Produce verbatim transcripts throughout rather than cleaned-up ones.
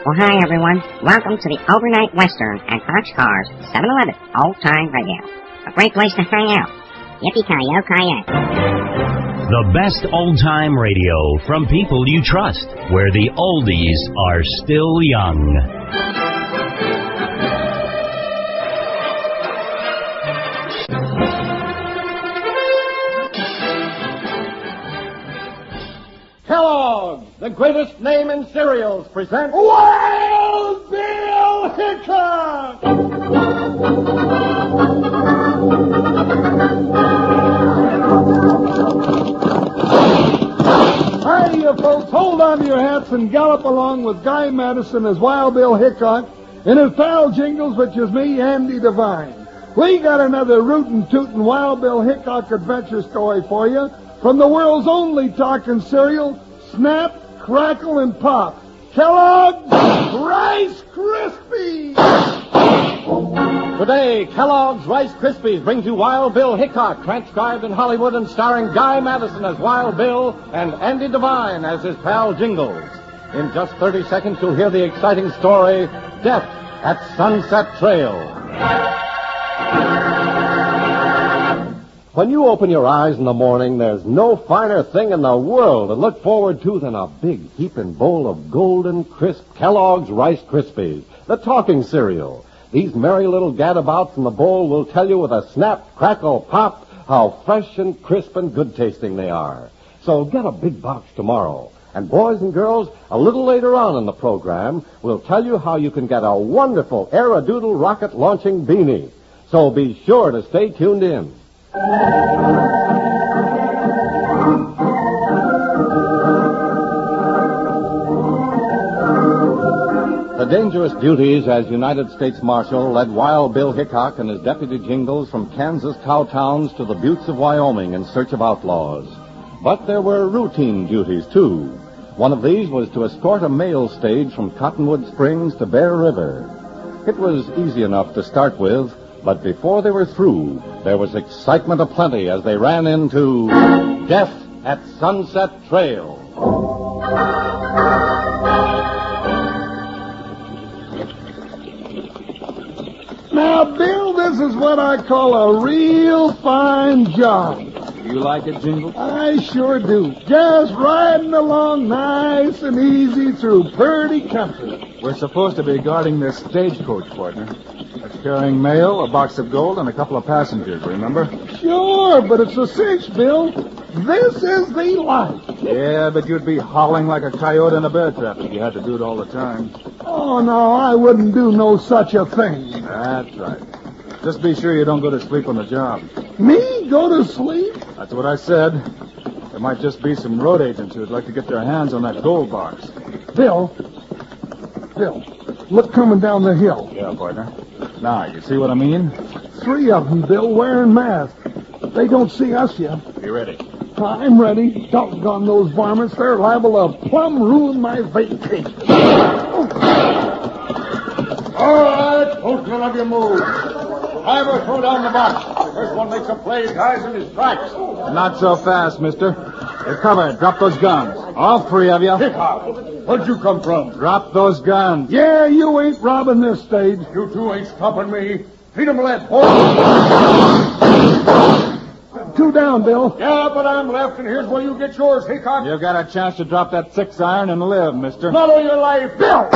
Well, hi, everyone. Welcome to the Overnight Western at Boxcars seven eleven Old Time Radio. A great place to hang out. Yippee-ki-yo-ki-yay. The best old-time radio from people you trust, where the oldies are still young. Kellogg's, the greatest name in cereals, presents Wild Bill Hickok! Hi, you folks. Hold on to your hats and gallop along with Guy Madison as Wild Bill Hickok and his pal Jingles, which is me, Andy Devine. We got another rootin' tootin' Wild Bill Hickok adventure story for you from the world's only talking cereal, Snap, Crackle, and Pop. Kellogg's Rice Krispies! Today, Kellogg's Rice Krispies brings you Wild Bill Hickok, transcribed in Hollywood and starring Guy Madison as Wild Bill and Andy Devine as his pal Jingles. In just thirty seconds, you'll hear the exciting story, Death at Sunset Trail. When you open your eyes in the morning, there's no finer thing in the world to look forward to than a big heaping bowl of golden, crisp Kellogg's Rice Krispies, the talking cereal. These merry little gadabouts in the bowl will tell you with a snap, crackle, pop how fresh and crisp and good-tasting they are. So get a big box tomorrow. And boys and girls, a little later on in the program, we'll tell you how you can get a wonderful Aerodoodle rocket-launching beanie. So be sure to stay tuned in. The dangerous duties as United States Marshal led Wild Bill Hickok and his deputy Jingles from Kansas cow towns to the buttes of Wyoming in search of outlaws. But there were routine duties, too. One of these was to escort a mail stage from Cottonwood Springs to Bear River. It was easy enough to start with, but before they were through, there was excitement aplenty as they ran into Death at Sunset Trail. Now, Bill, this is what I call a real fine job. You like it, Jingles? I sure do. Just riding along nice and easy through pretty country. We're supposed to be guarding this stagecoach, partner. It's carrying mail, a box of gold, and a couple of passengers, remember? Sure, but it's a cinch, Bill. This is the life. Yeah, but you'd be howling like a coyote in a bear trap if you had to do it all the time. Oh, no, I wouldn't do no such a thing. That's right. Just be sure you don't go to sleep on the job. Me? Go to sleep? That's what I said. There might just be some road agents who'd like to get their hands on that gold box. Bill. Bill, look coming down the hill. Yeah, partner. Now, you see what I mean? Three of them, Bill, wearing masks. They don't see us yet. Be ready. I'm ready. Doggone those varmints. They're liable to plumb ruin my vacation. All right, both of you move. Driver, throw down the box. The first one makes a play, dies in his tracks. Not so fast, mister. You're covered. Drop those guns. All three of you. Hickok, where'd you come from? Drop those guns. Yeah, you ain't robbing this stage. You two ain't stopping me. Feed 'em lead. Two down, Bill. Yeah, but I'm left, and here's where you get yours, Hickok. You got a chance to drop that six iron and live, mister. Not on your life, Bill.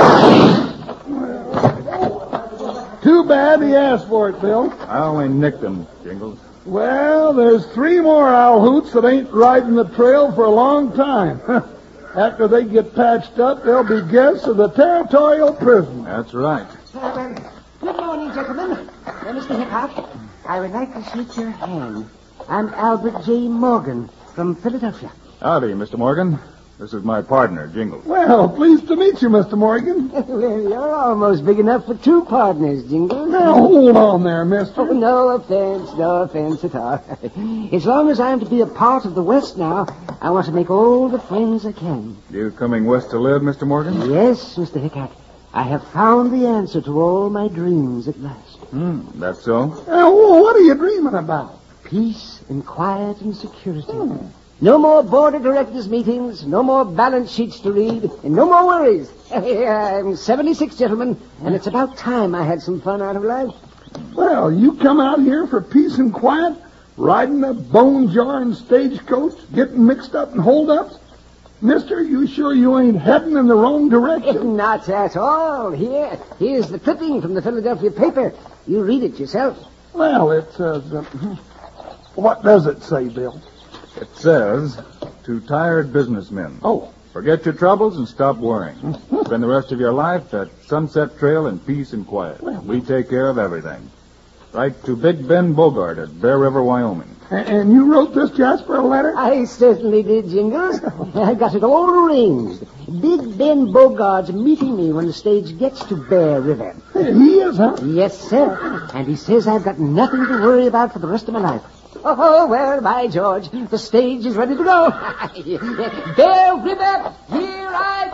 Too bad he asked for it, Bill. I only nicked him, Jingles. Well, there's three more owl hoots that ain't riding the trail for a long time. After they get patched up, they'll be guests of the territorial prison. That's right. Uh, good morning, gentlemen. Uh, Mister Hickok, I would like to shake your hand. I'm Albert J. Morgan from Philadelphia. Howdy, Mister Morgan. This is my partner, Jingles. Well, pleased to meet you, Mister Morgan. Well, you're almost big enough for two partners, Jingles. Now, hold on there, mister. Oh, no offense, no offense at all. As long as I'm to be a part of the West now, I want to make all the friends I can. You coming west to live, Mister Morgan? Yes, Mister Hickok. I have found the answer to all my dreams at last. Hmm, that's so? Uh, what are you dreaming about? Peace and quiet and security. Hmm. No more board of directors meetings, no more balance sheets to read, and no more worries. I'm seventy-six, gentlemen, and it's about time I had some fun out of life. Well, you come out here for peace and quiet, riding a bone-jarring stagecoach, getting mixed up in hold-ups? Mister, you sure you ain't heading in the wrong direction? Not at all. Here, here's the clipping from the Philadelphia paper. You read it yourself. Well, it says... Uh, what does it say, Bill? It says, to tired businessmen. Oh. Forget your troubles and stop worrying. Spend the rest of your life at Sunset Trail in peace and quiet. We take care of everything. Write to Big Ben Bogart at Bear River, Wyoming. And you wrote this, Jasper, a letter? I certainly did, Jingles. I got it all arranged. Big Ben Bogart's meeting me when the stage gets to Bear River. He is, huh? Yes, sir. And he says I've got nothing to worry about for the rest of my life. Oh, well, by George, the stage is ready to go. Bear River, here I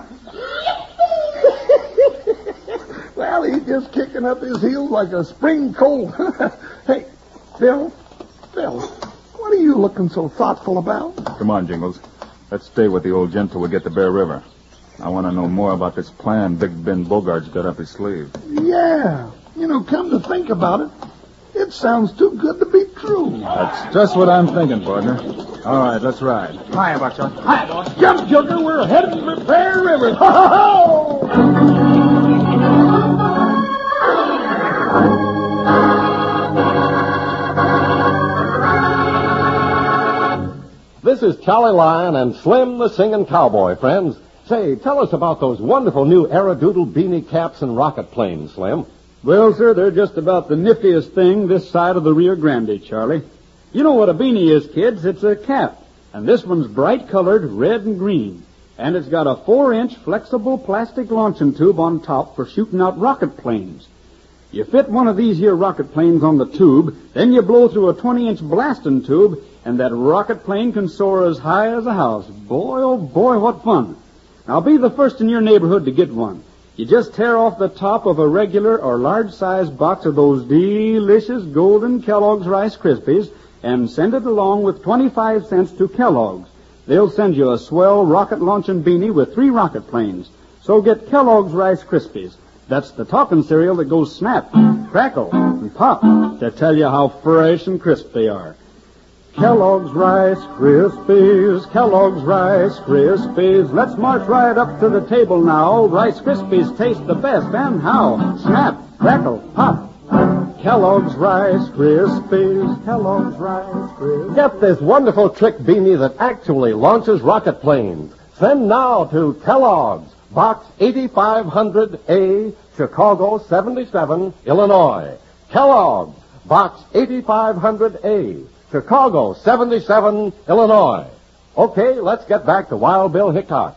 come. Well, he's just kicking up his heels like a spring colt. Hey, Bill, Bill, what are you looking so thoughtful about? Come on, Jingles. Let's stay with the old gent till we get to Bear River. I want to know more about this plan Big Ben Bogart's got up his sleeve. Yeah. You know, come to think about it, it sounds too good to be true. That's just what I'm thinking, partner. All right, let's ride. Hiya, Buckshot. Hiya, boss. Jump, Joker. We're heading for Bear River. Ho, This is Charlie Lyon and Slim the Singing Cowboy, friends. Say, tell us about those wonderful new Aerodoodle beanie caps and rocket planes, Slim. Well, sir, they're just about the niftiest thing this side of the Rio Grande, Charlie. You know what a beanie is, kids. It's a cap. And this one's bright-colored red and green. And it's got a four-inch flexible plastic launching tube on top for shooting out rocket planes. You fit one of these here rocket planes on the tube, then you blow through a twenty-inch blasting tube, and that rocket plane can soar as high as a house. Boy, oh boy, what fun. Now, be the first in your neighborhood to get one. You just tear off the top of a regular or large-sized box of those delicious golden Kellogg's Rice Krispies and send it along with twenty-five cents to Kellogg's. They'll send you a swell rocket-launching beanie with three rocket planes. So get Kellogg's Rice Krispies. That's the talking cereal that goes snap, crackle, and pop to tell you how fresh and crisp they are. Kellogg's Rice Krispies, Kellogg's Rice Krispies. Let's march right up to the table now. Rice Krispies taste the best, and how? Snap, crackle, pop. Kellogg's Rice Krispies, Kellogg's Rice Krispies. Get this wonderful trick beanie that actually launches rocket planes. Send now to Kellogg's, Box eighty-five hundred A, Chicago seventy-seven, Illinois. Kellogg's, Box eighty-five hundred A, Chicago seventy-seven, Illinois. Okay, let's get back to Wild Bill Hickok.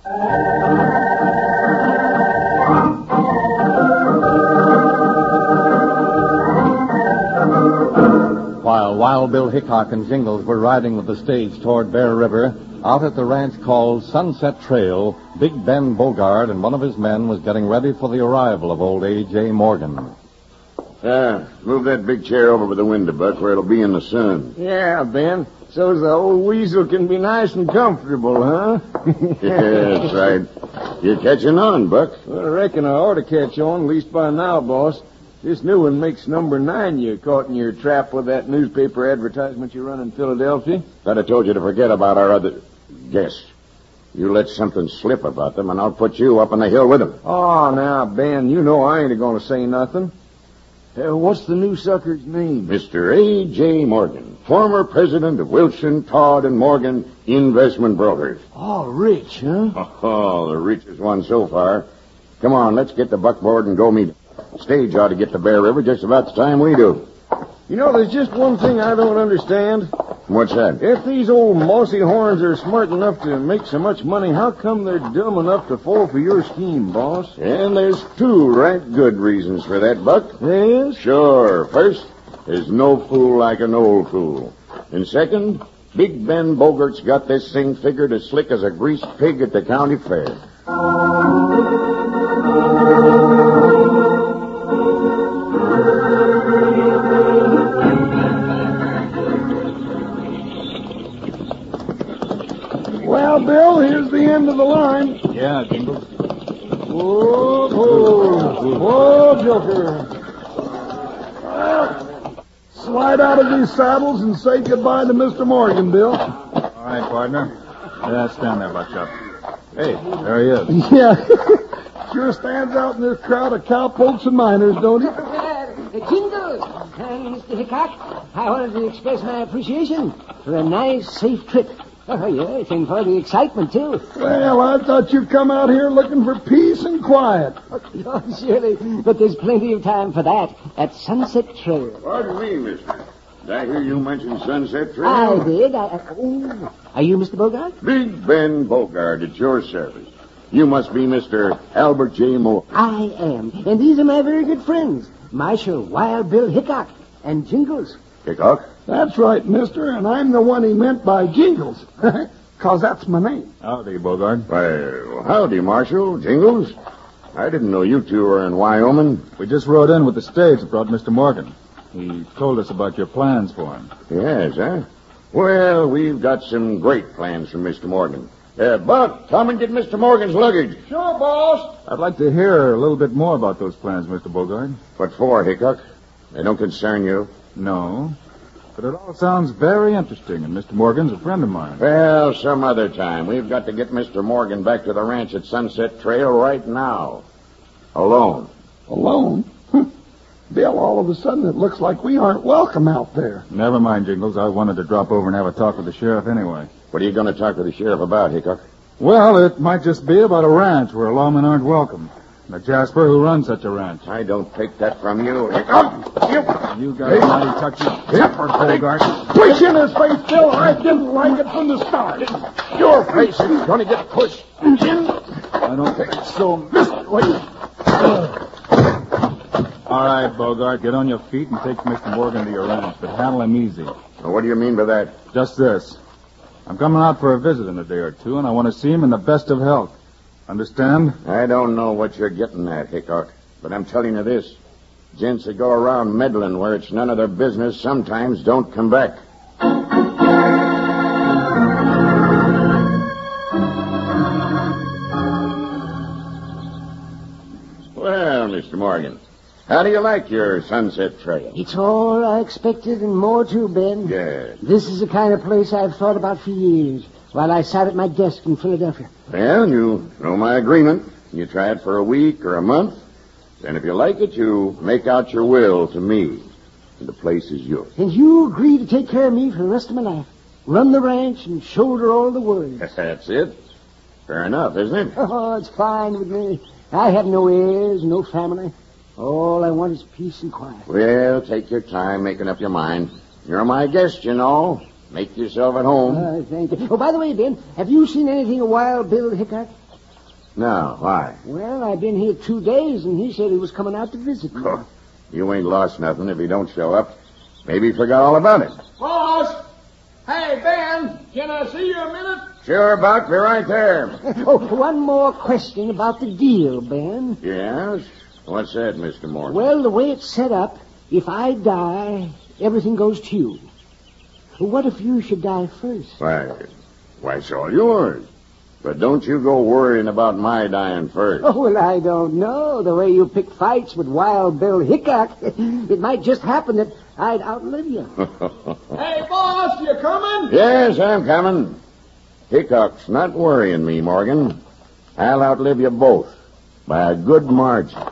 While Wild Bill Hickok and Jingles were riding with the stage toward Bear River, out at the ranch called Sunset Trail, Big Ben Bogart and one of his men was getting ready for the arrival of old A J. Morgan. Ah, move that big chair over by the window, Buck, where it'll be in the sun. Yeah, Ben, so's the old weasel can be nice and comfortable, huh? Yeah, that's right. You're catching on, Buck. Well, I reckon I ought to catch on, at least by now, boss. This new one makes number nine you caught in your trap with that newspaper advertisement you run in Philadelphia. Thought I told you to forget about our other guests. You let something slip about them, and I'll put you up on the hill with them. Oh, now, Ben, you know I ain't going to say nothing. Uh, what's the new sucker's name? Mister A J. Morgan, former president of Wilson, Todd, and Morgan Investment Brokers. Oh, rich, huh? Oh, the richest one so far. Come on, let's get the buckboard and go meet him. Stage ought to get to Bear River just about the time we do. You know, there's just one thing I don't understand. What's that? If these old mossy horns are smart enough to make so much money, how come they're dumb enough to fall for your scheme, boss? And there's two right good reasons for that, Buck. There is? Sure. First, there's no fool like an old fool. And second, Big Ben Bogart's got this thing figured as slick as a greased pig at the county fair. Yeah, Jingles. Whoa, whoa, whoa, Joker. Well, slide out of these saddles and say goodbye to Mister Morgan, Bill. All right, partner. Yeah, stand there, Buckshot. Hey, there he is. Yeah. Sure stands out in this crowd of cowpokes and miners, don't he? Uh, Jingles, uh, Mister Hickok, I wanted to express my appreciation for a nice, safe trip. Oh, yes, and for the excitement, too. Well, I thought you'd come out here looking for peace and quiet. Oh, surely, but there's plenty of time for that at Sunset Trail. Pardon me, mister. Did I hear you mention Sunset Trail? I did. I, I, oh, are you Mister Bogart? Big Ben Bogart at your service. You must be Mister Albert J. Moore. I am, and these are my very good friends, Marshal Wild Bill Hickok and Jingles. Hickok? That's right, mister, and I'm the one he meant by Jingles, because that's my name. Howdy, Bogart. Well, howdy, Marshal. Jingles. I didn't know you two were in Wyoming. We just rode in with the stage that brought Mister Morgan. He told us about your plans for him. Yes, huh? Well, we've got some great plans for Mister Morgan. Uh, Buck, come and get Mister Morgan's luggage. Sure, boss. I'd like to hear a little bit more about those plans, Mister Bogart. What for, Hickok? They don't concern you. No, but it all sounds very interesting, and Mister Morgan's a friend of mine. Well, some other time. We've got to get Mister Morgan back to the ranch at Sunset Trail right now. Alone. Alone? Bill, all of a sudden it looks like we aren't welcome out there. Never mind, Jingles. I wanted to drop over and have a talk with the sheriff anyway. What are you going to talk to the sheriff about, Hickok? Well, it might just be about a ranch where lawmen aren't welcome. The Jasper who runs such a ranch. I don't take that from you, Hickok. You, you got a mighty touchy temper, Bogart. Push in his face, Bill. I didn't like it from the start. Your face is going to get pushed in. I don't think so, Mister Wait. All right, Bogart, get on your feet and take Mister Morgan to your ranch, but handle him easy. Well, what do you mean by that? Just this. I'm coming out for a visit in a day or two, and I want to see him in the best of health. Understand? I don't know what you're getting at, Hickok, but I'm telling you this. Gents that go around meddling where it's none of their business sometimes don't come back. Well, Mister Morgan, how do you like your Sunset Trail? It's all I expected and more too, Ben. Yes. This is the kind of place I've thought about for years while I sat at my desk in Philadelphia. Well, you know my agreement. You try it for a week or a month. Then if you like it, you make out your will to me. And the place is yours. And you agree to take care of me for the rest of my life. Run the ranch and shoulder all the worries. That's it. Fair enough, isn't it? Oh, it's fine with me. I have no heirs, no family. All I want is peace and quiet. Well, take your time making up your mind. You're my guest, you know. Make yourself at home. Uh, thank you. Oh, by the way, Ben, have you seen anything of Wild Bill Hickok? No, why? Well, I've been here two days, and he said he was coming out to visit me. Oh, you ain't lost nothing if he don't show up. Maybe he forgot all about it. Boss! Hey, Ben, can I see you a minute? Sure, Buck, be right there. Oh, one more question about the deal, Ben. Yes? What's that, Mister Morgan? Well, the way it's set up, if I die, everything goes to you. What if you should die first? Why, why, it's all yours. But don't you go worrying about my dying first. Oh, well, I don't know. The way you pick fights with Wild Bill Hickok, it might just happen that I'd outlive you. Hey, boss, you coming? Yes, I'm coming. Hickok's not worrying me, Morgan. I'll outlive you both by a good margin.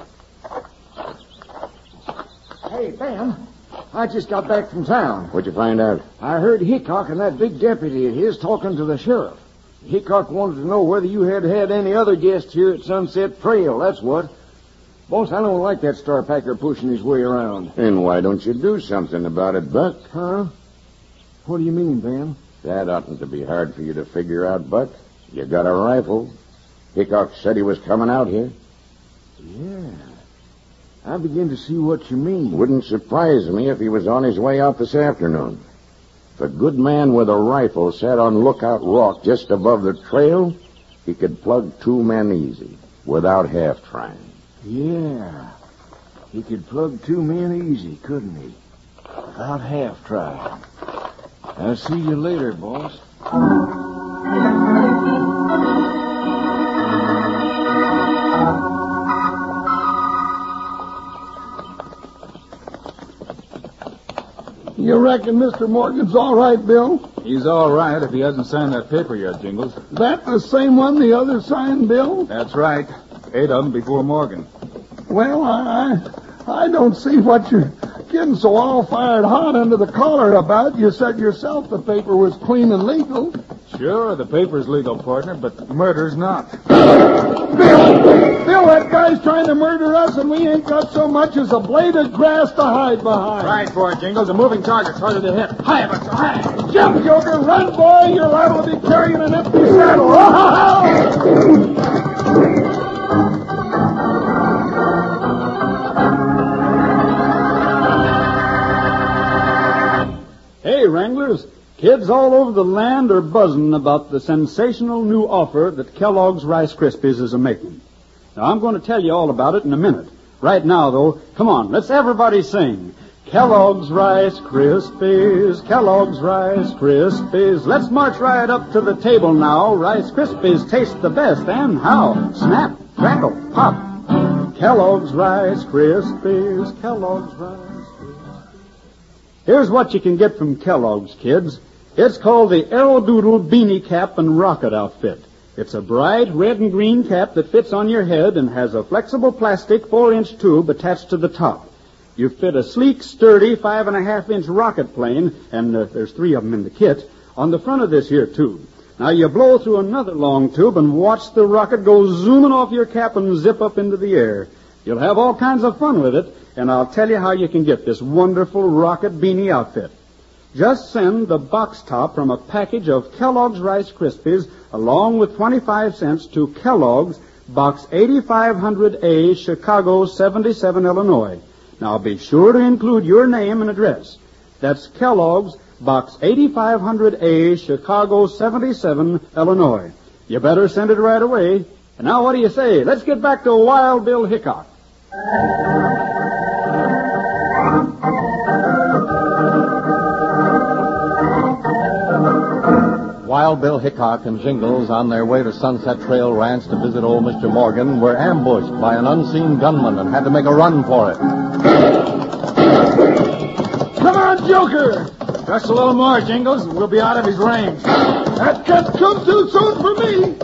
Hey, Ben, I just got back from town. What'd you find out? I heard Hickok and that big deputy of his talking to the sheriff. Hickok wanted to know whether you had had any other guests here at Sunset Trail, that's what. Boss, I don't like that star packer pushing his way around. And why don't you do something about it, Buck? Huh? What do you mean, Ben? That oughtn't to be hard for you to figure out, Buck. You got a rifle. Hickok said he was coming out here. Yeah. I begin to see what you mean. Wouldn't surprise me if he was on his way out this afternoon. If a good man with a rifle sat on Lookout Rock just above the trail, he could plug two men easy, without half trying. Yeah. He could plug two men easy, couldn't he? Without half trying. I'll see you later, boss. You reckon Mister Morgan's all right, Bill? He's all right if he hasn't signed that paper yet, Jingles. That the same one the other signed, Bill? That's right. Eight of them before Morgan. Well, I I don't see what you're getting so all fired hot under the collar about. You said yourself the paper was clean and legal. Sure, the paper's legal, partner, but murder's not. Bill! Bill, that guy's trying to murder us, and we ain't got so much as a blade of grass to hide behind. Right for it, Jingles. A moving target's harder to hit. Hi, but hi. Jump, Joker! Run, boy! You're liable to be carrying an empty saddle. Hey, Wranglers. Kids all over the land are buzzing about the sensational new offer that Kellogg's Rice Krispies is a-making. Now, I'm going to tell you all about it in a minute. Right now, though, come on, let's everybody sing. Kellogg's Rice Krispies, Kellogg's Rice Krispies. Let's march right up to the table now. Rice Krispies taste the best, and how? Snap, crackle, pop. Kellogg's Rice Krispies, Kellogg's Rice Krispies. Here's what you can get from Kellogg's, kids. It's called the Aerodoodle Beanie Cap and Rocket Outfit. It's a bright red and green cap that fits on your head and has a flexible plastic four-inch tube attached to the top. You fit a sleek, sturdy five and a half inch rocket plane, and uh, there's three of them in the kit, on the front of this here tube. Now you blow through another long tube and watch the rocket go zooming off your cap and zip up into the air. You'll have all kinds of fun with it, and I'll tell you how you can get this wonderful rocket beanie outfit. Just send the box top from a package of Kellogg's Rice Krispies along with twenty-five cents to Kellogg's, Box eighty-five hundred A, Chicago, seventy-seven, Illinois. Now be sure to include your name and address. That's Kellogg's, Box eighty-five hundred A, Chicago, seventy-seven, Illinois. You better send it right away. And now what do you say? Let's get back to Wild Bill Hickok. Wild Bill Hickok and Jingles, on their way to Sunset Trail Ranch to visit old Mister Morgan, were ambushed by an unseen gunman and had to make a run for it. Come on, Joker! Just a little more, Jingles, and we'll be out of his range. That can't come too soon for me.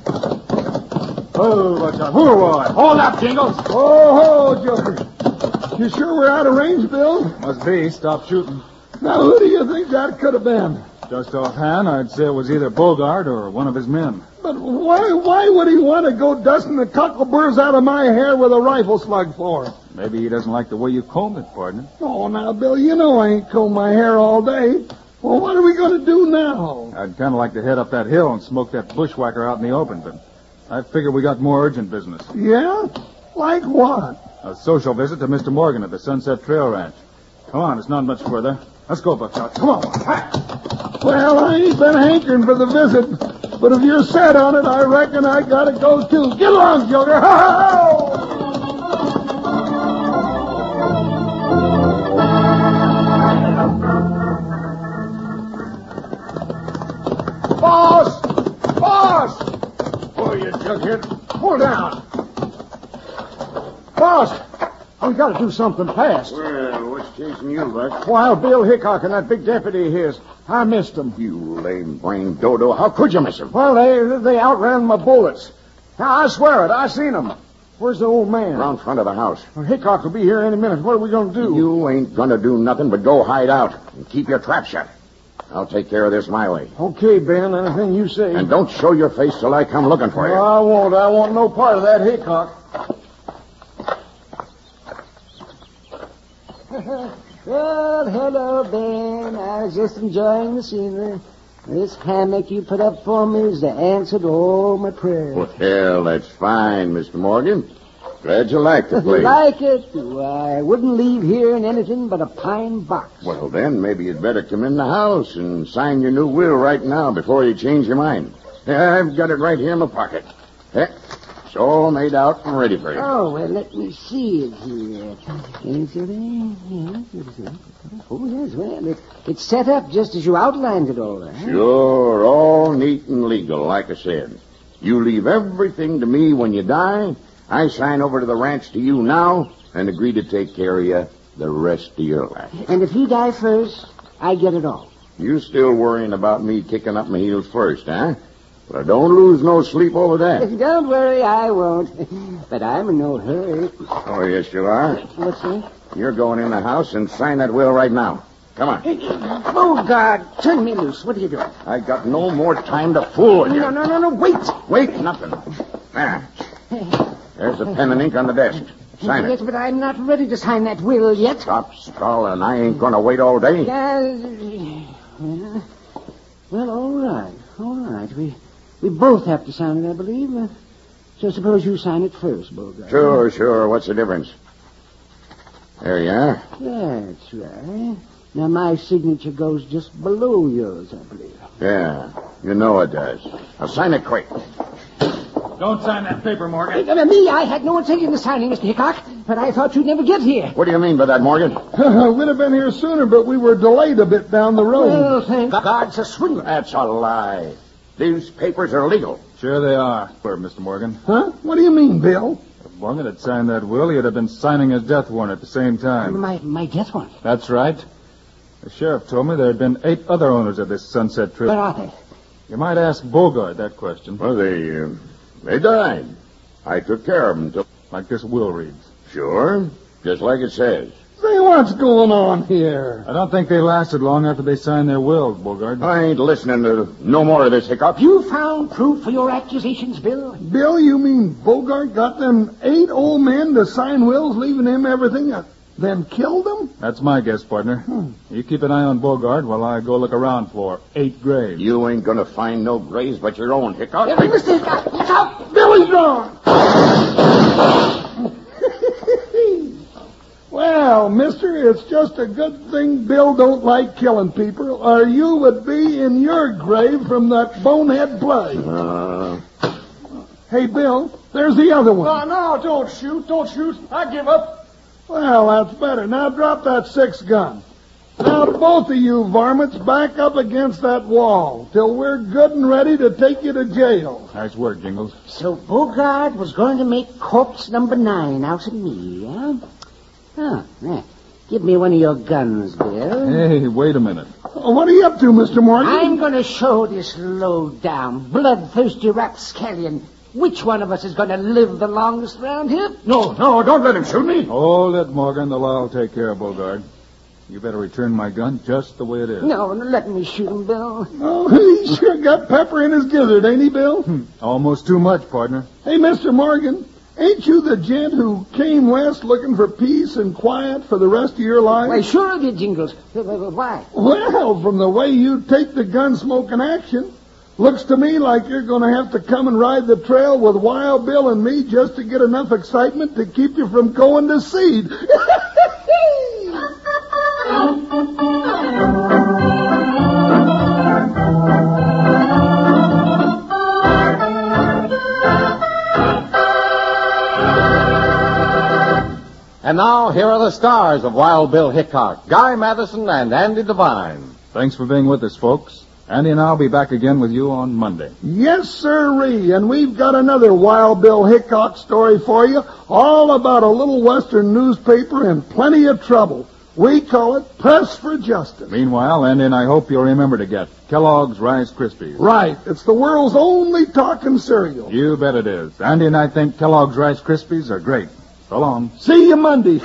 Oh, what's up? Whoa, hold up, Jingles. Oh, ho, Joker. You sure we're out of range, Bill? Must be. Stop shooting. Now, who do you think that could have been? Just offhand, I'd say it was either Bogart or one of his men. But why why would he want to go dusting the cockleburrs out of my hair with a rifle slug for? Maybe he doesn't like the way you comb it, partner. Oh, now, Bill, you know I ain't combed my hair all day. Well, what are we going to do now? I'd kind of like to head up that hill and smoke that bushwhacker out in the open, but I figure we got more urgent business. Yeah? Like what? A social visit to Mister Morgan at the Sunset Trail Ranch. Come on, it's not much further. Let's go, Buckshot. Come on. Well, I ain't been hankering for the visit, but if you're set on it, I reckon I gotta go too. Get along, Joker. Boss! Boss! Oh, you jughead. Pull down. Boss! We gotta do something fast. Well, what's chasing you, Buck? Wild Bill Hickok and that big deputy of his. I missed them. You lame-brained dodo. How could you miss him? Well, they they outran my bullets. Now, I swear it. I seen them. Where's the old man? Around front of the house. Well, Hickok will be here any minute. What are we going to do? You ain't gonna do nothing but go hide out and keep your trap shut. I'll take care of this my way. Okay, Ben. Anything you say. And don't show your face till I come looking for No, you. I won't. I want no part of that Hickok. Well, hello, Ben. I was just enjoying the scenery. This hammock you put up for me is the answer to all my prayers. Well, that's fine, Mister Morgan. Glad you like the place. Like it? Why, I wouldn't leave here in anything but a pine box. Well, then, maybe you'd better come in the house and sign your new will right now before you change your mind. Yeah, I've got it right here in my pocket. Eh, it's all made out and ready for you. Oh, well, let me see it here. Is it there? Oh, yes, well, it, it's set up just as you outlined it all right. Sure, all neat and legal, like I said. You leave everything to me when you die. I sign over to the ranch to you now and agree to take care of you the rest of your life. And if you die first, I get it all. You still worrying about me kicking up my heels first, huh? Well, don't lose no sleep over that. Don't worry, I won't. But I'm in no hurry. Oh, yes, you are. What's that? You're going in the house and sign that will right now. Come on. Oh, God, turn me loose. What are you doing? I got no more time to fool with you. No, no, no, no, wait. Wait, nothing. There. There's a pen and ink on the desk. Sign Yes, it. but I'm not ready to sign that will yet. Stop stalling. I ain't going to wait all day. Uh, well, well, all right, all right. We we both have to sign it, I believe. Uh, so suppose you sign it first, Bogart. Sure, sure. What's the difference? There you are. That's right. Now, my signature goes just below yours, I believe. Yeah, you know it does. Now sign it quick. Don't sign that paper, Morgan. Uh, me, I had no intention of signing, Mister Hickok, but I thought you'd never get here. What do you mean by that, Morgan? We'd have been here sooner, but we were delayed a bit down the road. Well, thank God it's a swindler. That's a lie. These papers are legal. Sure they are, Mister Morgan. Huh? What do you mean, Bill? If Morgan had signed that will, he'd have been signing his death warrant at the same time. My, my death warrant. That's right. The sheriff told me there had been eight other owners of this sunset trip. Where are they? You might ask Bogart that question. Well, they, uh, they died. I took care of them till... Like this will reads. Sure, just like it says. Say, what's going on here? I don't think they lasted long after they signed their wills, Bogart. I ain't listening to no more of this, Hickok. You found proof for your accusations, Bill? Bill, you mean Bogart got them eight old men to sign wills, leaving him everything, uh, then killed them? That's my guess, partner. Hmm. You keep an eye on Bogart while I go look around for eight graves. You ain't gonna find no graves but your own, Hickok. Yeah, Mister Hickok, look out! Billy's gone! Well, mister, it's just a good thing Bill don't like killing people, or you would be in your grave from that bonehead play. Uh, Hey, Bill, there's the other one. No, no, don't shoot, don't shoot. I give up. Well, that's better. Now drop that six gun. Now, both of you varmints, back up against that wall till we're good and ready to take you to jail. Nice work, Jingles. So Bogart was going to make corpse number nine out of me, huh? Oh, yeah. Give me one of your guns, Bill. Hey, wait a minute. Oh, what are you up to, Mister Morgan? I'm going to show this low-down, bloodthirsty rapscallion which one of us is going to live the longest round here. no, no, don't let him shoot me. Hold it, Morgan. The law will take care of Bogart. You better return my gun just the way it is. No, let me shoot him, Bill. Oh, he sure got pepper in his gizzard, ain't he, Bill? Almost too much, partner. Hey, Mister Morgan, ain't you the gent who came west looking for peace and quiet for the rest of your life? Why, sure I did, Jingles. Why? Well, from the way you take the gun-smoking action, looks to me like you're going to have to come and ride the trail with Wild Bill and me just to get enough excitement to keep you from going to seed. And now, here are the stars of Wild Bill Hickok, Guy Madison and Andy Devine. Thanks for being with us, folks. Andy and I'll be back again with you on Monday. Yes, sirree, and we've got another Wild Bill Hickok story for you, all about a little western newspaper in plenty of trouble. We call it Press for Justice. Meanwhile, Andy and I hope you'll remember to get Kellogg's Rice Krispies. Right, it's the world's only talking cereal. You bet it is. Andy and I think Kellogg's Rice Krispies are great. So long. See you Monday.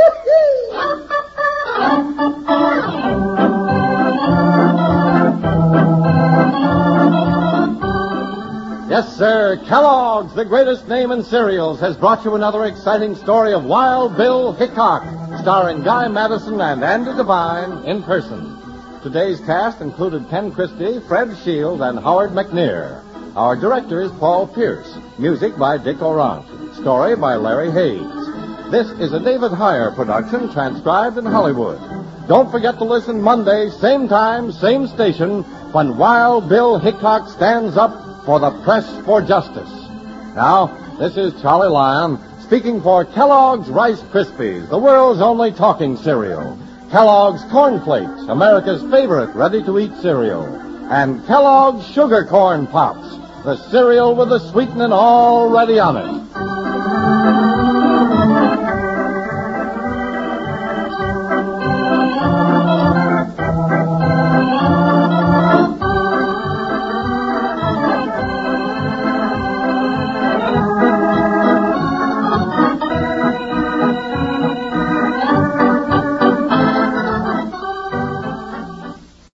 Yes, sir, Kellogg's, the greatest name in cereals, has brought you another exciting story of Wild Bill Hickok, starring Guy Madison and Andy Devine in person. Today's cast included Ken Christie, Fred Shield, and Howard McNear. Our director is Paul Pierce. Music by Dick Orant. Story by Larry Hayes. This is a David Heyer production transcribed in Hollywood. Don't forget to listen Monday, same time, same station, when Wild Bill Hickok stands up for the Press for Justice. Now, this is Charlie Lyon speaking for Kellogg's Rice Krispies, the world's only talking cereal. Kellogg's Corn Flakes, America's favorite ready-to-eat cereal. And Kellogg's Sugar Corn Pops, the cereal with the sweetening already on it.